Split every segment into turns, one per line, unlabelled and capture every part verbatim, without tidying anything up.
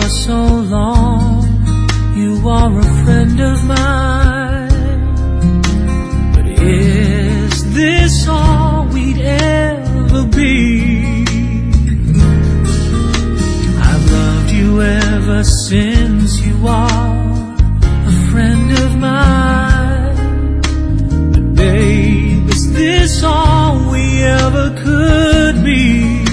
so long. You are a friend of mine. But is this all we'd ever be? I've loved you ever since. You are a friend of mine. But babe, is this all we ever could be?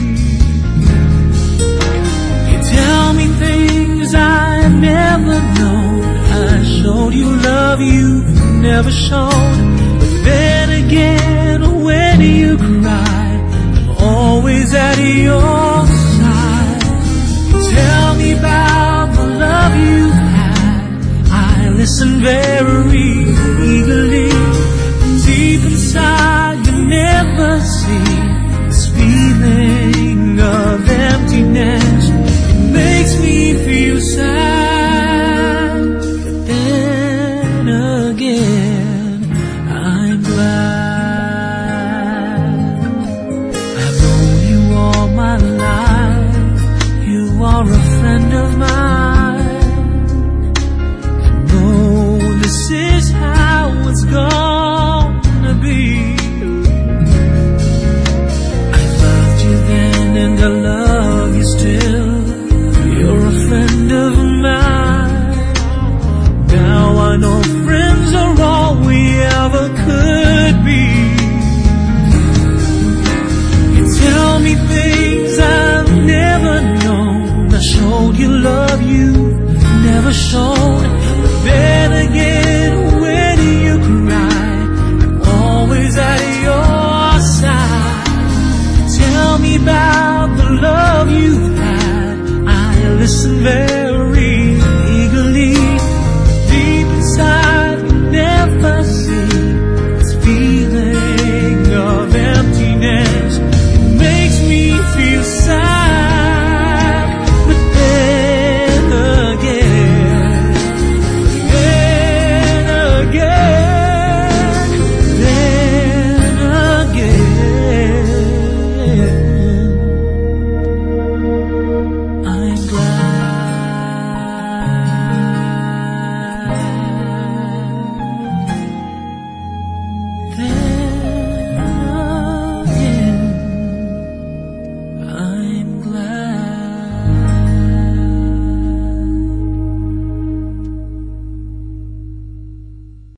You tell me things I've never known. I showed you love you've never shown. But then again, when you cry, I'm always at your side. Tell me about the love you've had. I listen very eagerly. Deep inside, you never see this feeling of emptiness. It makes me feel sad. But then again, I'm glad. I've known you all my life. You are a friend of mine. I know this is how it's gonna be. I loved you then and I love you still. You're a friend of mine. Now I know friends are all we ever could be. You tell me things I've never known. I showed you love you never shown. But then again, when you cry, I'm always at your side. Tell me about the love you've had. I listen very